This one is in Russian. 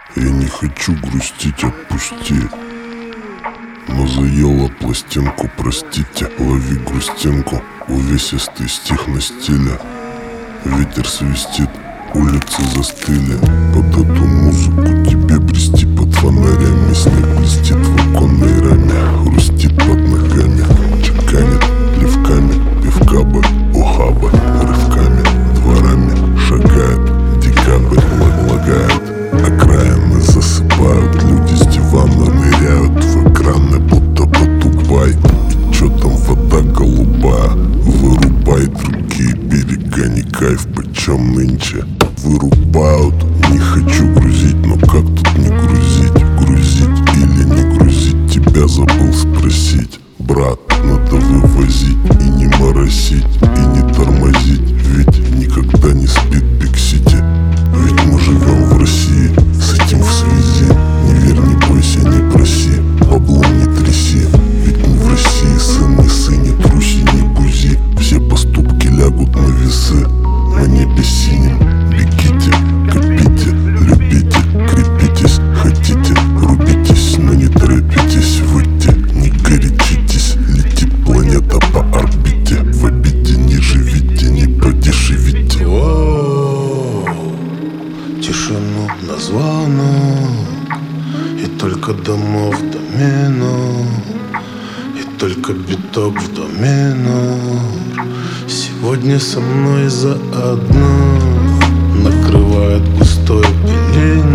Я не хочу грустить, отпусти. Но заела пластинку, простите. Лови грустинку, увесистый стих на стиле. Ветер свистит, улицы застыли. Под эту музыку тебе брести под фонарями. Снег блестит в оконной раме, хрустит под ногами, чеканит плевками. Пивка бы, ухаба, рывками, дворами шагает декабрь, лагает. Окраины засыпают, люди с дивана ныряют в экраны, будто бы Дубай. И чё там вода голубая? Вырубай другие берега, не кайф, почем нынче вырубают. Не хочу грузить, но как тут не грузить? Грузить или не грузить? Тебя забыл спросить. Брат, надо вывозить и не моросить, и не тормозить. Ведь никогда не спит Биг-Сити. Ведь мы живем в России, с этим в связи. Не верь, не бойся, не проси, баблом не тряси. Ведь не в России сын, не сын, не труси, не бузи. Все поступки лягут на весы. На небе синим бегите, копите, любите, крепитесь. Хотите, рубитесь, но не торопитесь выйти. Не горячитесь, летит планета по орбите. В обиде не живите, не продешевите. Тишину на звонок, и только домов домину, и только биток в домину. Сегодня со мной заодно накрывает густой пелень.